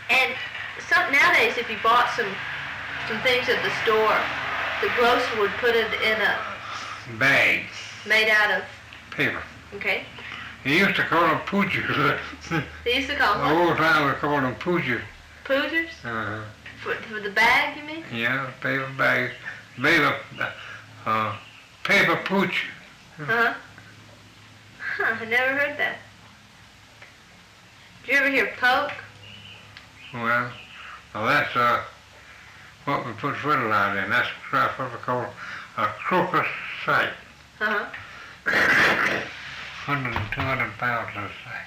And nowadays, if you bought some things at the store, the grocer would put it in a bag made out of paper. Okay. He used to call them poochers. They used to call them the whole time we called them poochers. Poogers? Uh-huh. For the bag, you mean? Yeah, paper bags. Paper pooch. Uh-huh. Huh, I never heard that. Did you ever hear poke? Well, that's what we put fertilizer in. That's what we call a crocus site. Uh-huh. 100 and 200 pounds of site.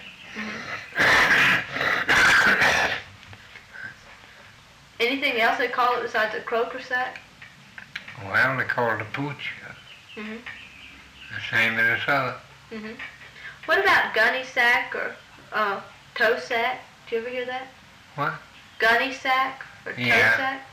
Mm-hmm. Anything else they call it besides a croaker sack? Well, they call it a pooch. Mm-hmm. The same as this other. Mm-hmm. What about gunny sack or toe sack? Did you ever hear that? What? Gunny sack or toe sack?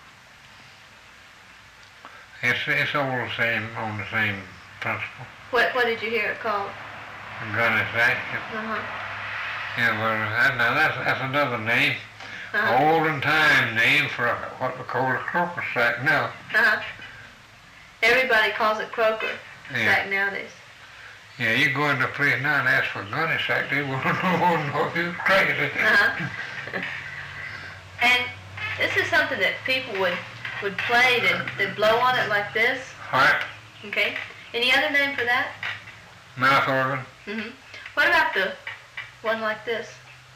It's all the same, on the same principle. What did you hear it called? A gunny sack. Uh-huh. Yeah, well, that's another name. Uh-huh. Olden time name for what we call a croaker sack now. Uh-huh. Everybody calls it croaker sack nowadays. Yeah, you go into a place now and ask for a gunny sack, they won't know if you're crazy. Uh-huh. And this is something that people would play, they'd blow on it like this. Harp. Okay. Any other name for that? Mouth organ. Mm-hmm. What about the one like this?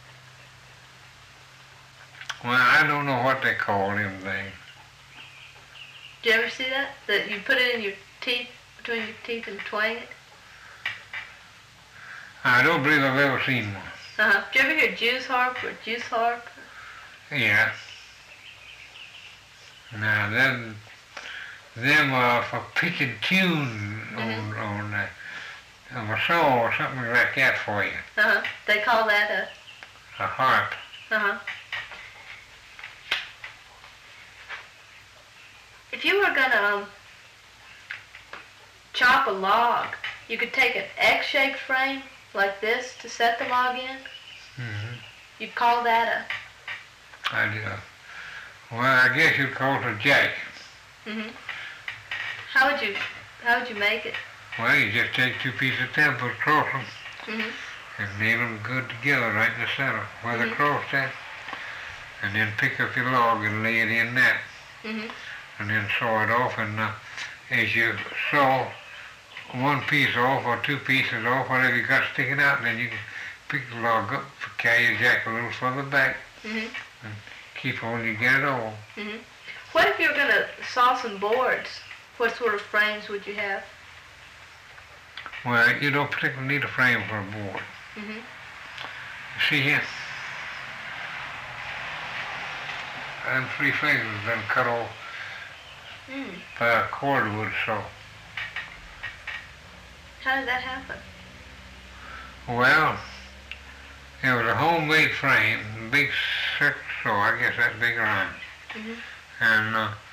Well, I don't know what they call them things. Did you ever see that? That you put it in your teeth, between your teeth and twang it? I don't believe I've ever seen one. Uh-huh. Did you ever hear juice harp or juice harp? Yeah. Now, them for picking tunes on a song or something like that for you. Uh-huh. They call that a harp. Uh-huh. If you were gonna chop a log, you could take an X-shaped frame like this to set the log in. Mm-hmm. You'd call that well, I guess you'd call it a jack. Mm-hmm. How would you make it? Well, you just take two pieces of timber, cross them, Mm-hmm. and nail them good together right in the center where they're crossed at, and then pick up your log and lay it in that, and then saw it off, and as you saw one piece off or two pieces off, whatever you got sticking out, then you can pick the log up, carry your jack a little further back, and keep on, you get it all. Mm-hmm. What if you were going to saw some boards? What sort of frames would you have? Well, you don't particularly need a frame for a board. Mm-hmm. See here? Them 3 fingers have been cut off by a cordwood saw. How did that happen? Well, it was a homemade frame, big circular saw, I guess that's big around. And